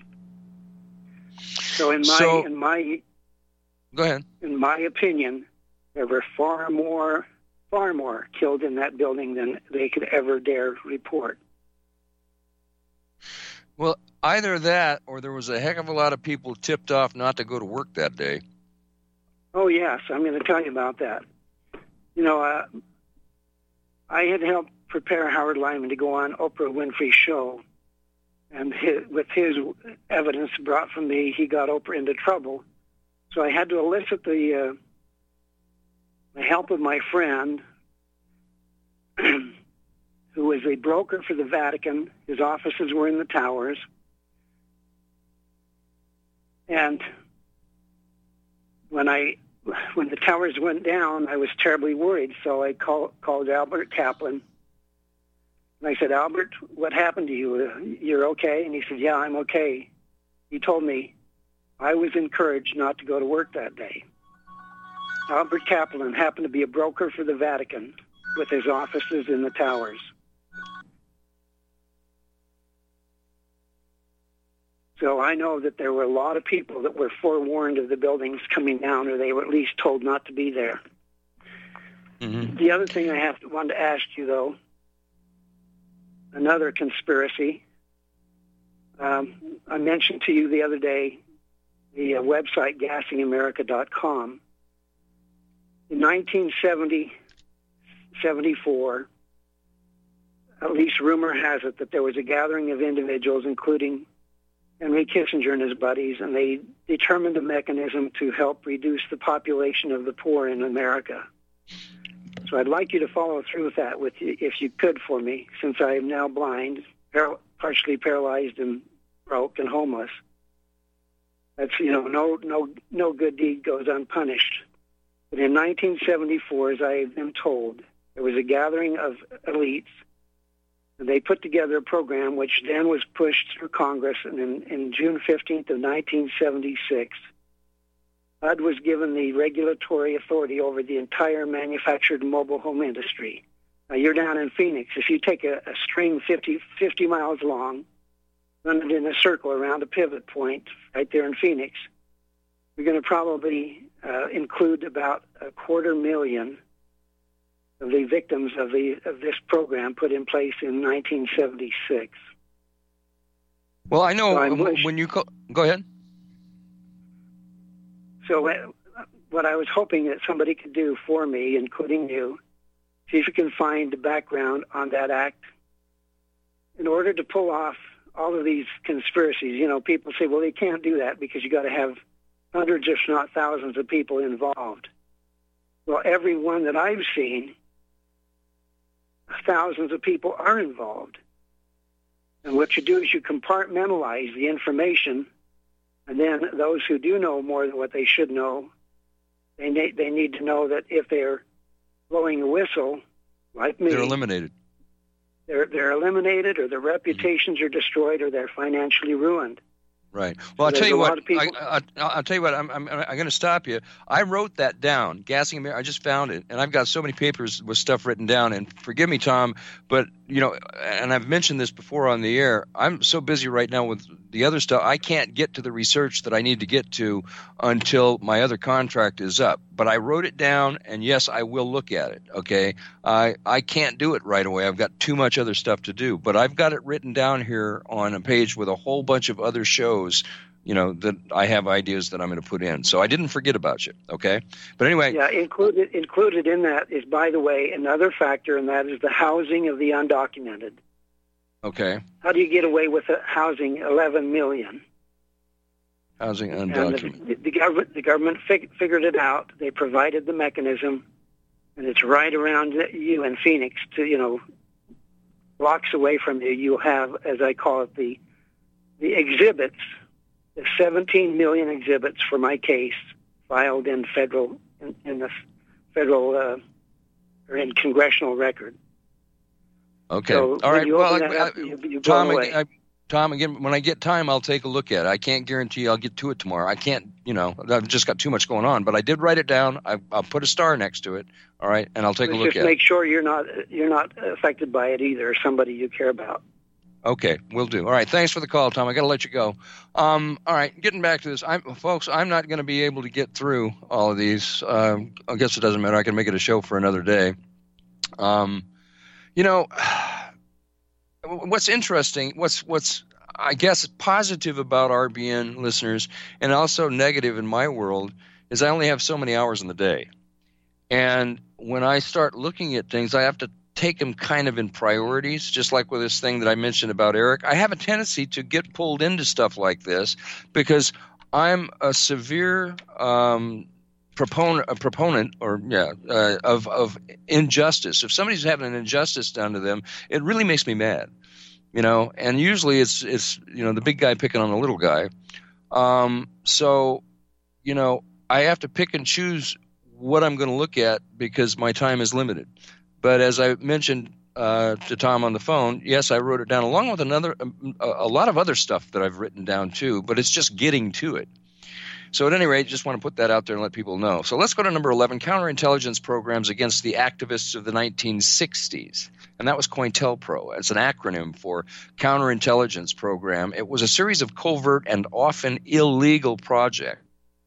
So in my so, in my go ahead. In my opinion, there were far more far more killed in that building than they could ever dare report. Well, either that or there was a heck of a lot of people tipped off not to go to work that day. Oh, yes. I'm going to tell you about that. You know, uh, I had helped prepare Howard Lyman to go on Oprah Winfrey's show. And his, with his evidence brought from me, he got Oprah into trouble. So I had to elicit the, uh, the help of my friend, who was a broker for the Vatican. His offices were in the towers. And when I, when the towers went down, I was terribly worried. So I call, called Albert Kaplan. And I said, Albert, what happened to you? You're okay? And he said, yeah, I'm okay. He told me I was encouraged not to go to work that day. Albert Kaplan happened to be a broker for the Vatican with his offices in the towers. So I know that there were a lot of people that were forewarned of the buildings coming down, or they were at least told not to be there. Mm-hmm. The other thing I have to, wanted to ask you, though, another conspiracy. Um, I mentioned to you the other day the uh, website gassing america dot com. In nineteen seventy, seventy-four, at least rumor has it that there was a gathering of individuals, including Henry Kissinger and his buddies, and they determined a mechanism to help reduce the population of the poor in America. So I'd like you to follow through with that, with you, if you could, for me, since I am now blind, par- partially paralyzed and broke and homeless. That's, you know, no, no, no good deed goes unpunished. But in nineteen seventy-four, as I have been told, there was a gathering of elites, and they put together a program which then was pushed through Congress, and in, in June fifteenth of nineteen seventy-six, H U D was given the regulatory authority over the entire manufactured mobile home industry. Now, you're down in Phoenix. If you take a, a string fifty, fifty miles long, run it in a circle around a pivot point right there in Phoenix, you're going to probably uh, include about a quarter million of the victims of the of this program put in place in nineteen seventy-six. Well, I know so when, when you co- go ahead. So uh, what I was hoping that somebody could do for me, including you, see if you can find the background on that act. In order to pull off all of these conspiracies, you know, people say, well, they can't do that because you got to have hundreds, if not thousands, of people involved. Well, every one that I've seen thousands of people are involved. And what you do is you compartmentalize the information, and then those who do know more than what they should know, they need, they need to know that if they're blowing a whistle, like me, they're eliminated. They're they're eliminated, or their reputations are destroyed, or they're financially ruined. Right. Well, So I'll tell you there's a lot what. of people- I, I, I'll tell you what. I'm I'm, I'm going to stop you. I wrote that down. Gassing America. I just found it, and I've got so many papers with stuff written down. And forgive me, Tom, but you know, and I've mentioned this before on the air. I'm so busy right now with the other stuff. I can't get to the research that I need to get to until my other contract is up. But I wrote it down, and yes, I will look at it. Okay. I I can't do it right away. I've got too much other stuff to do. But I've got it written down here on a page with a whole bunch of other shows. You know, that I have ideas that I'm going to put in. So I didn't forget about you, okay? But anyway. Yeah, included included in that is, by the way, another factor, and that is the housing of the undocumented. Okay. How do you get away with uh, housing eleven million? Housing And undocumented. the, the government, the government fig, figured it out. They provided the mechanism, and it's right around you in Phoenix. To you know, blocks away from you, you have, as I call it, the the exhibits. There's seventeen million exhibits for my case filed in federal in, in the federal uh, or in congressional record. Okay. So All when right. you Well, open I, that up, I, you, you Tom, blow away. I, I, Tom, again, when I get time, I'll take a look at it. I can't guarantee I'll get to it tomorrow. I can't, you know, I've just got too much going on. But I did write it down. I, I'll put a star next to it. All right, and I'll take But a look just at make it. sure you're not you're not affected by it either, or somebody you care about. Okay, will do. All right, thanks for the call, Tom. I got to let you go. Um, all right, getting back to this, I'm, folks, I'm not going to be able to get through all of these. Um, I guess it doesn't matter. I can make it a show for another day. Um, you know, what's interesting, what's what's I guess positive about R B N listeners, and also negative in my world, is I only have so many hours in the day, and when I start looking at things, I have to take them kind of in priorities, just like with this thing that I mentioned about Eric. I have a tendency to get pulled into stuff like this because I'm a severe um, proponent, a proponent, or yeah, uh, of of injustice. If somebody's having an injustice done to them, it really makes me mad, you know. And usually it's it's you know the big guy picking on the little guy. Um, so, you know, I have to pick and choose what I'm going to look at because my time is limited. But as I mentioned uh, to Tom on the phone, yes, I wrote it down along with another a, a lot of other stuff that I've written down too, but it's just getting to it. So at any rate, just want to put that out there and let people know. So let's go to number eleven, counterintelligence programs against the activists of the nineteen sixties. And that was COINTELPRO. It's an acronym for Counterintelligence Program. It was a series of covert and often illegal projects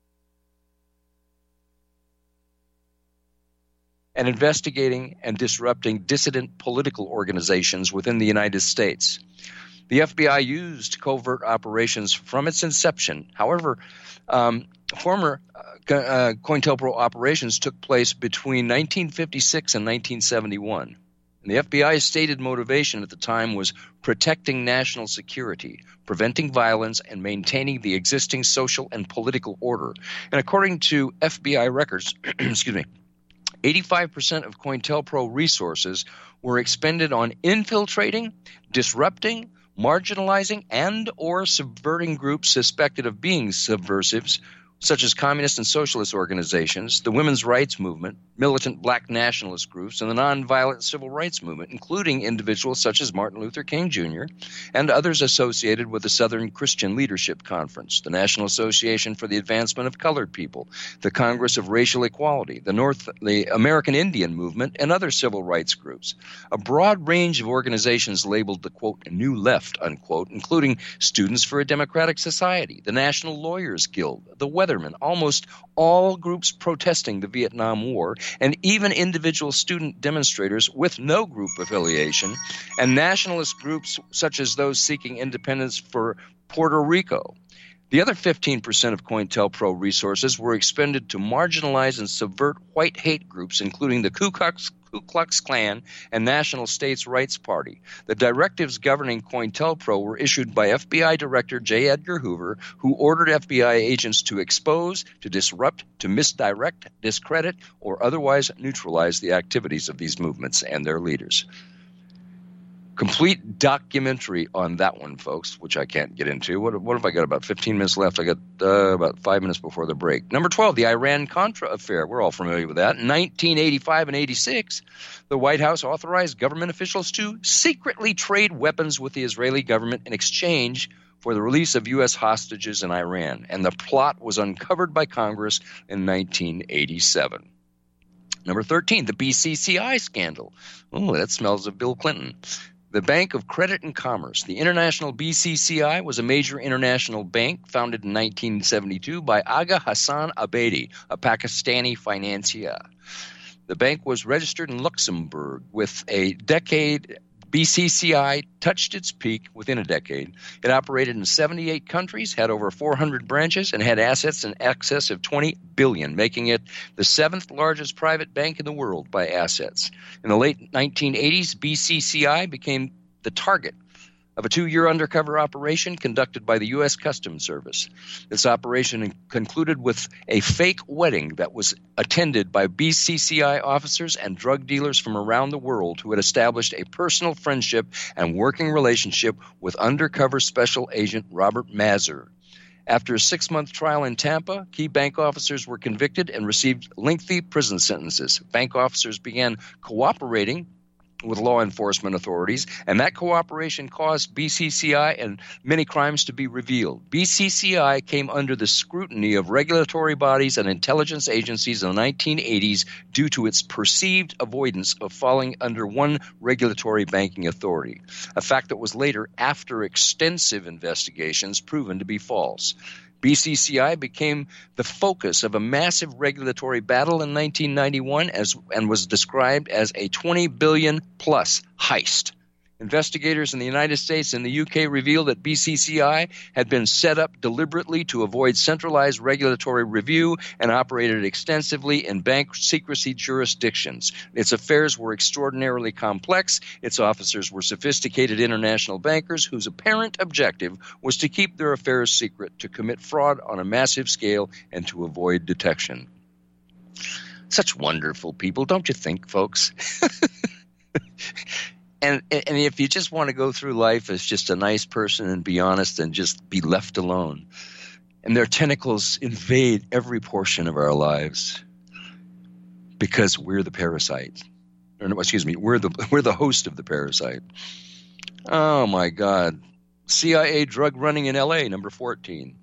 and investigating and disrupting dissident political organizations within the United States. The F B I used covert operations from its inception. However, um, former uh, uh, COINTELPRO operations took place between nineteen fifty-six and nineteen seventy-one. And the F B I's stated motivation at the time was protecting national security, preventing violence, and maintaining the existing social and political order. And according to F B I records, excuse me, eighty-five percent of COINTELPRO resources were expended on infiltrating, disrupting, marginalizing, and or subverting groups suspected of being subversives, such as communist and socialist organizations, the women's rights movement, militant black nationalist groups, and the nonviolent civil rights movement, including individuals such as Martin Luther King Junior and others associated with the Southern Christian Leadership Conference, the National Association for the Advancement of Colored People, the Congress of Racial Equality, the North, the American Indian Movement, and other civil rights groups. A broad range of organizations labeled the, quote, New Left, unquote, including Students for a Democratic Society, the National Lawyers Guild, the Weathermen, almost all groups protesting the Vietnam War, and even individual student demonstrators with no group affiliation, and nationalist groups such as those seeking independence for Puerto Rico. The other fifteen percent of COINTELPRO resources were expended to marginalize and subvert white hate groups, including the Ku Klux, Ku Klux Klan and National States Rights Party. The directives governing COINTELPRO were issued by F B I Director J. Edgar Hoover, who ordered F B I agents to expose, to disrupt, to misdirect, discredit, or otherwise neutralize the activities of these movements and their leaders. Complete documentary on that one, folks, which I can't get into. What, what have I got? About fifteen minutes left. I got uh, about five minutes before the break. Number twelve, the Iran-Contra affair. We're all familiar with that. In nineteen eighty-five and eighty-six, the White House authorized government officials to secretly trade weapons with the Israeli government in exchange for the release of U S hostages in Iran. And the plot was uncovered by Congress in nineteen eighty-seven. Number thirteen, the B C C I scandal. Oh, that smells of Bill Clinton. The Bank of Credit and Commerce, the International B C C I, was a major international bank founded in nineteen seventy-two by Aga Hassan Abedi, a Pakistani financier. The bank was registered in Luxembourg. With a decade, B C C I touched its peak within a decade. It operated in seventy-eight countries, had over four hundred branches, and had assets in excess of twenty billion dollars, making it the seventh largest private bank in the world by assets. In the late nineteen eighties, B C C I became the target of a two-year undercover operation conducted by the U S Customs Service. This operation concluded with a fake wedding that was attended by B C C I officers and drug dealers from around the world who had established a personal friendship and working relationship with undercover special agent Robert Mazur. After a six-month trial in Tampa, key bank officers were convicted and received lengthy prison sentences. Bank officers began cooperating with law enforcement authorities, and that cooperation caused B C C I and many crimes to be revealed. B C C I came under the scrutiny of regulatory bodies and intelligence agencies in the nineteen eighties due to its perceived avoidance of falling under one regulatory banking authority, a fact that was later, after extensive investigations, proven to be false. B C C I became the focus of a massive regulatory battle in nineteen ninety-one as, and was described as a twenty billion dollars plus heist. Investigators in the United States and the U K revealed that B C C I had been set up deliberately to avoid centralized regulatory review and operated extensively in bank secrecy jurisdictions. Its affairs were extraordinarily complex. Its officers were sophisticated international bankers whose apparent objective was to keep their affairs secret, to commit fraud on a massive scale, and to avoid detection. Such wonderful people, don't you think, folks? And, and if you just want to go through life as just a nice person and be honest and just be left alone, and their tentacles invade every portion of our lives because we're the parasite. Or, no, excuse me, we're the we're the host of the parasite. Oh, my God. C I A drug running in L A, number fourteen.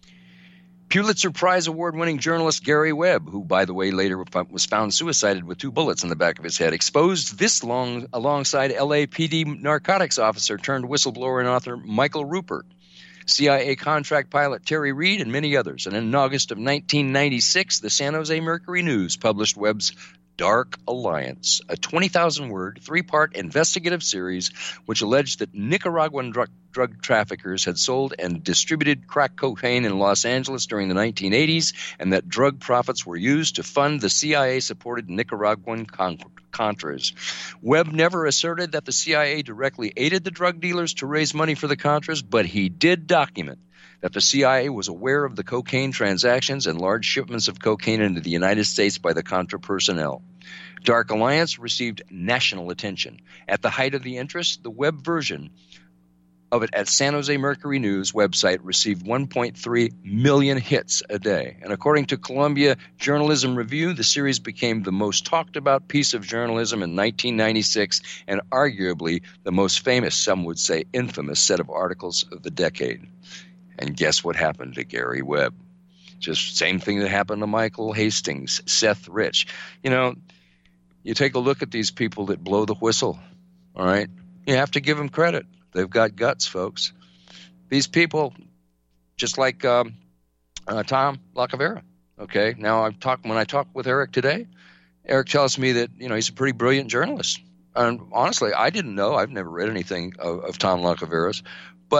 Pulitzer Prize Award-winning journalist Gary Webb, who, by the way, later was found suicided with two bullets in the back of his head, exposed this long alongside L A P D narcotics officer turned whistleblower and author Michael Rupert, C I A contract pilot Terry Reid, and many others. And in August of nineteen ninety-six, the San Jose Mercury News published Webb's Dark Alliance, a twenty thousand word, three-part investigative series which alleged that Nicaraguan drug, drug traffickers had sold and distributed crack cocaine in Los Angeles during the nineteen eighties, and that drug profits were used to fund the C I A-supported Nicaraguan con- Contras. Webb never asserted that the C I A directly aided the drug dealers to raise money for the Contras, but he did document that the C I A was aware of the cocaine transactions and large shipments of cocaine into the United States by the Contra personnel. Dark Alliance received national attention. At the height of the interest, the web version of it at San Jose Mercury News website received one point three million hits a day. And according to Columbia Journalism Review, the series became the most talked about piece of journalism in nineteen ninety-six and arguably the most famous, some would say infamous, set of articles of the decade. And guess what happened to Gary Webb? Just same thing that happened to Michael Hastings, Seth Rich. You know, you take a look at these people that blow the whistle, all right? You have to give them credit. They've got guts, folks. These people, just like um, uh, Tom Lacavera, okay? Now, I'm talking when I talk with Eric today, Eric tells me that, you know, he's a pretty brilliant journalist. And honestly, I didn't know. I've never read anything of, of Tom Lacavera's. But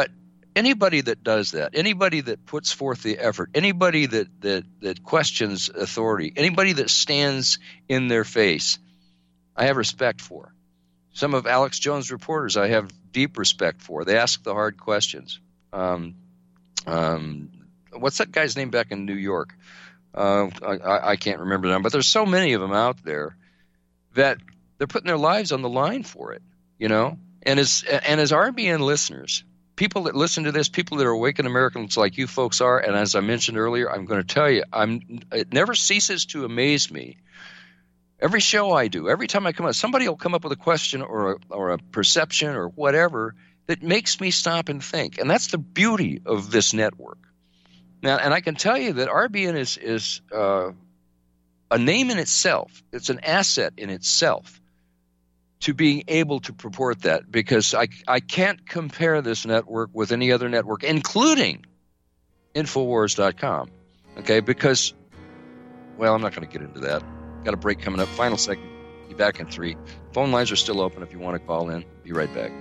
anybody that does that, anybody that puts forth the effort, anybody that, that, that questions authority, anybody that stands in their face, I have respect for. Some of Alex Jones' reporters I have deep respect for. They ask the hard questions. Um, um, what's that guy's name back in New York? Uh, I, I can't remember them, but there's so many of them out there that they're putting their lives on the line for it, you know. And as and as R B N listeners, people that listen to this, people that are awakened Americans like you folks are, and as I mentioned earlier, I'm going to tell you, I'm it never ceases to amaze me. Every show I do, every time I come up, somebody will come up with a question or a, or a perception or whatever that makes me stop and think, and that's the beauty of this network. Now, and I can tell you that R B N is is uh, a name in itself. It's an asset in itself to being able to purport that, because I I can't compare this network with any other network, including Infowars dot com. Okay, because, well, I'm not going to get into that. Got a break coming up. Final segment. Be back in three. Phone lines are still open if you want to call in. Be right back.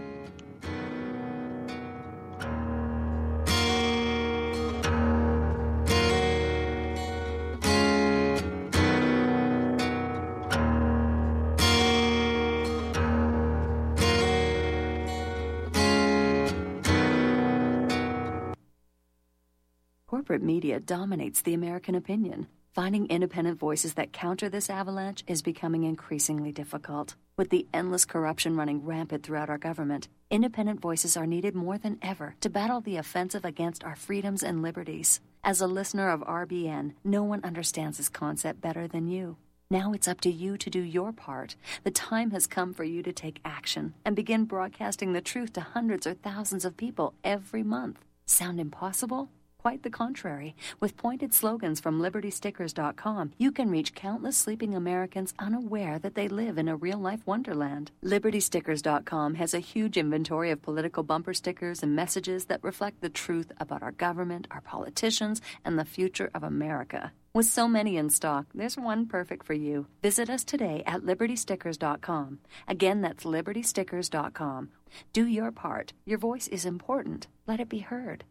Corporate media dominates the American opinion. Finding independent voices that counter this avalanche is becoming increasingly difficult. With the endless corruption running rampant throughout our government, independent voices are needed more than ever to battle the offensive against our freedoms and liberties. As a listener of R B N, no one understands this concept better than you. Now it's up to you to do your part. The time has come for you to take action and begin broadcasting the truth to hundreds or thousands of people every month. Sound impossible? Quite the contrary. With pointed slogans from Liberty Stickers dot com, you can reach countless sleeping Americans unaware that they live in a real-life wonderland. Liberty Stickers dot com has a huge inventory of political bumper stickers and messages that reflect the truth about our government, our politicians, and the future of America. With so many in stock, there's one perfect for you. Visit us today at Liberty Stickers dot com. Again, that's Liberty Stickers dot com. Do your part. Your voice is important. Let it be heard.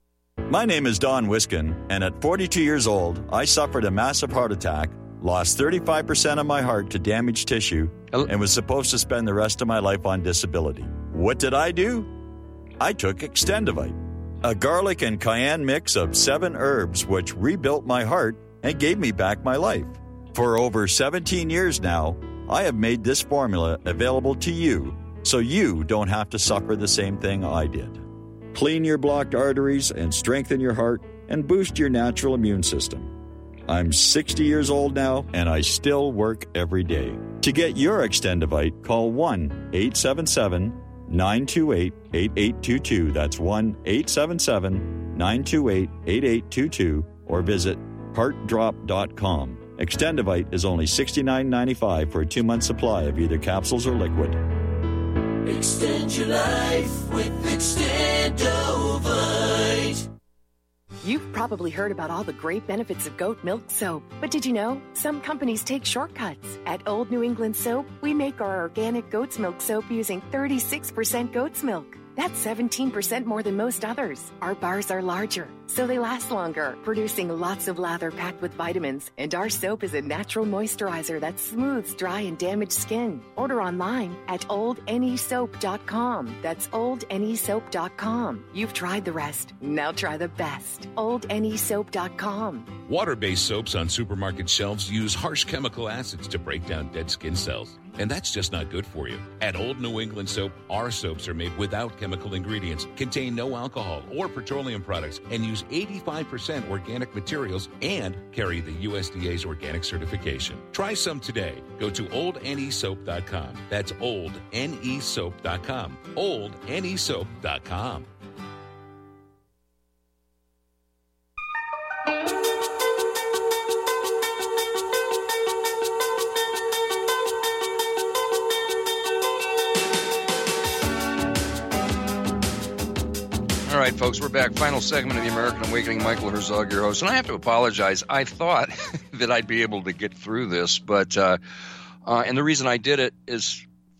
My name is Don Wiskin, and at forty-two years old, I suffered a massive heart attack, lost thirty-five percent of my heart to damaged tissue, and was supposed to spend the rest of my life on disability. What did I do? I took Extendivite, a garlic and cayenne mix of seven herbs which rebuilt my heart and gave me back my life. For over seventeen years now, I have made this formula available to you so you don't have to suffer the same thing I did. Clean your blocked arteries and strengthen your heart and boost your natural immune system. I'm sixty years old now, and I still work every day. To get your Extendivite, call one eight seven seven, nine two eight, eight eight two two. That's one eight seven seven, nine two eight, eight eight two two, or visit heart drop dot com. Extendivite is only sixty-nine ninety-five for a two-month supply of either capsules or liquid. Extend your life with Extendovite. You've probably heard about all the great benefits of goat milk soap, but did you know some companies take shortcuts? At Old New England Soap, we make our organic goat's milk soap using thirty-six percent goat's milk. That's seventeen percent more than most others. Our bars are larger, so they last longer, producing lots of lather packed with vitamins. And our soap is a natural moisturizer that smooths dry and damaged skin. Order online at old n e soap dot com. That's old n e soap dot com. You've tried the rest. Now try the best. old n e soap dot com. Water-based soaps on supermarket shelves use harsh chemical acids to break down dead skin cells. And that's just not good for you. At Old New England Soap, our soaps are made without chemical ingredients, contain no alcohol or petroleum products, and use eighty-five percent organic materials and carry the U S D A's organic certification. Try some today. Go to old n e soap dot com. That's old n e soap dot com. old n e soap dot com. All right, folks, we're back. Final segment of the American Awakening. Michael Herzog, your host. And I have to apologize. I thought that I'd be able to get through this, but uh, uh, and the reason I did it is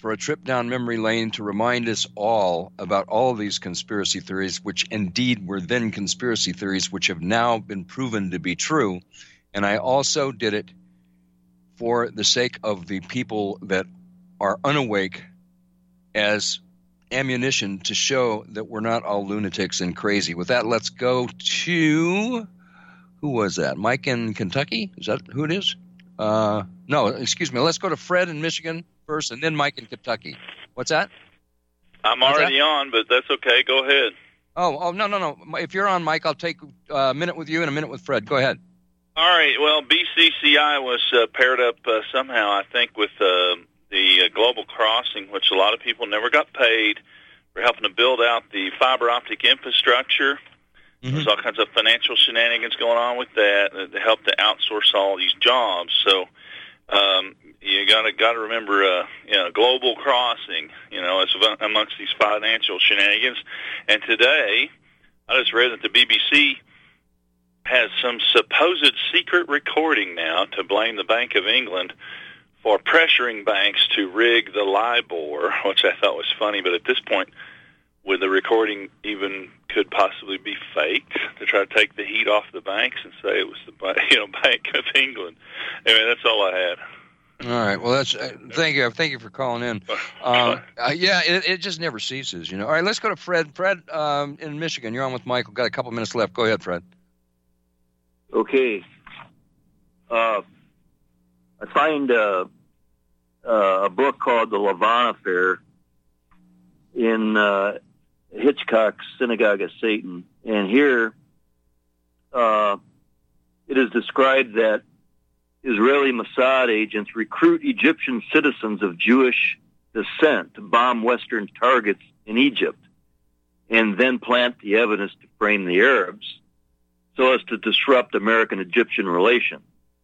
for a trip down memory lane to remind us all about all of these conspiracy theories, which indeed were then conspiracy theories, which have now been proven to be true. And I also did it for the sake of the people that are unawake as ammunition to show that we're not all lunatics and crazy. With that, let's go to, who was that? Mike in Kentucky? Is that who it is? Uh, no, excuse me. Let's go to Fred in Michigan first, and then Mike in Kentucky. What's that? I'm What's already that? on, but that's okay. Go ahead. Oh, oh, no, no, no. If you're on, Mike, I'll take a minute with you and a minute with Fred. Go ahead. All right. Well, B C C I was uh, paired up uh, somehow, I think, with uh, the uh, Global Crossing, which a lot of people never got paid for helping to build out the fiber optic infrastructure. Mm-hmm. There's all kinds of financial shenanigans going on with that uh, to help to outsource all these jobs. So um, you got to got to remember, uh, you know, Global Crossing. You know, it's amongst these financial shenanigans. And today, I just read that the B B C has some supposed secret recording now to blame the Bank of England for pressuring banks to rig the LIBOR, which I thought was funny. But at this point, would the recording even could possibly be faked to try to take the heat off the banks and say it was the you know Bank of England? Anyway, that's all I had. All right. Well, that's uh, thank you. Thank you for calling in. Um, uh, yeah, it, it just never ceases, you know. All right, let's go to Fred. Fred um, in Michigan. You're on with Michael. Got a couple minutes left. Go ahead, Fred. Okay. Uh, I find uh, uh, a book called The Lavon Affair in uh, Hitchcock's Synagogue of Satan. And here uh, it is described that Israeli Mossad agents recruit Egyptian citizens of Jewish descent to bomb Western targets in Egypt and then plant the evidence to frame the Arabs so as to disrupt American-Egyptian relations.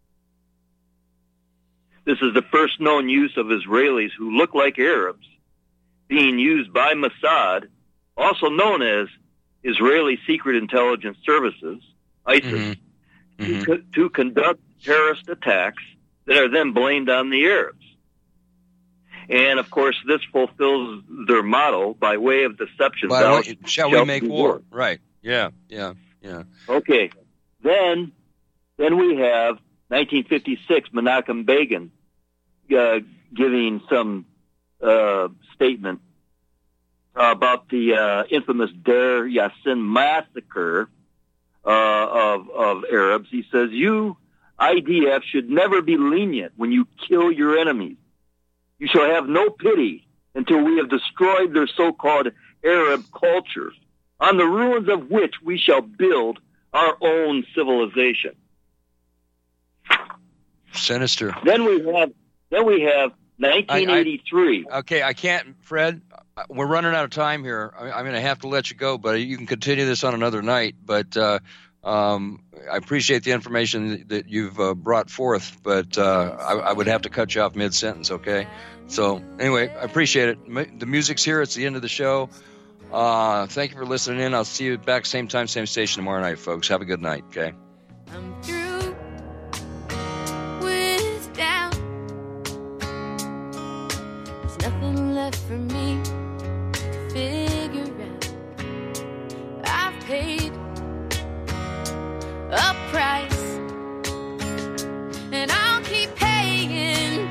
This is the first known use of Israelis who look like Arabs being used by Mossad, also known as Israeli Secret Intelligence Services, ISIS, mm-hmm. Mm-hmm. To, to conduct terrorist attacks that are then blamed on the Arabs. And, of course, this fulfills their motto by way of deception. By Thou way, shall we make war? war? Right. Yeah, yeah, yeah. Okay. Then, then we have nineteen fifty-six, Menachem Begin uh, giving some uh, statement about the uh, infamous Deir Yassin massacre uh, of, of Arabs. He says, you, I D F, should never be lenient when you kill your enemies. You shall have no pity until we have destroyed their so-called Arab culture, on the ruins of which we shall build our own civilization. Sinister. Then we have, then we have nineteen eighty-three. I, I, okay, I can't, Fred. We're running out of time here. I, I'm going to have to let you go, but you can continue this on another night. But uh, um, I appreciate the information that you've uh, brought forth, but uh, I, I would have to cut you off mid-sentence, okay? So anyway, I appreciate it. The music's here. It's the end of the show. Uh, thank you for listening in. I'll see you back same time, same station tomorrow night, folks. Have a good night, okay? I'm through with doubt. There's nothing left for me to figure out. I've paid a price, and I'll keep paying.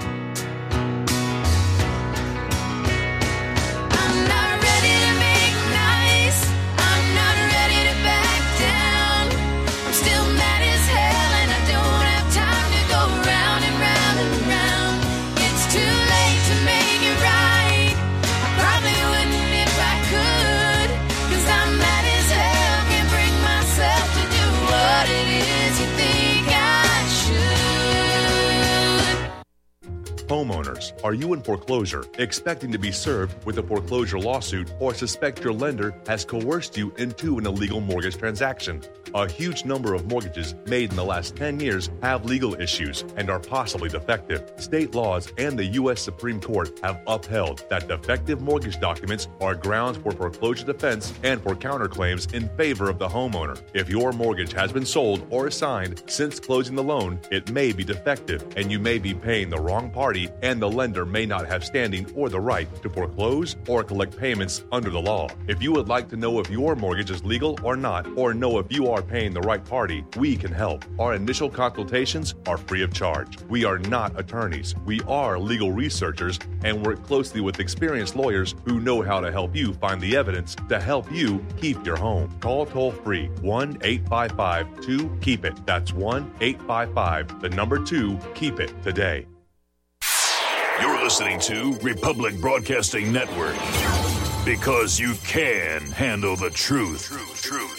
I'm not ready to make nice. I'm not ready to back down. I'm still mad as hell, and I don't have time to go round and round and round. It's too late to make it right. I probably wouldn't if I could, 'cause I'm mad as hell. Can't bring myself to do what it is you think I should. Homeowners, are you in foreclosure, expecting to be served with a foreclosure lawsuit, or suspect your lender has coerced you into an illegal mortgage transaction? A huge number of mortgages made in the last ten years have legal issues and are possibly defective. State laws and the U S Supreme Court have upheld that defective mortgage documents are grounds for foreclosure defense and for counterclaims in favor of the homeowner. If your mortgage has been sold or assigned since closing the loan, it may be defective and you may be paying the wrong party, and the lender may not have standing or the right to foreclose or collect payments under the law. If you would like to know if your mortgage is legal or not, or know if you are paying the right party, we can help. Our initial consultations are free of charge. We are not attorneys. We are legal researchers and work closely with experienced lawyers who know how to help you find the evidence to help you keep your home. Call toll free one eight five five two keep it. That's one eight five five, the number two, keep it today. You're listening to Republic Broadcasting Network, because you can handle the truth. Truth, truth.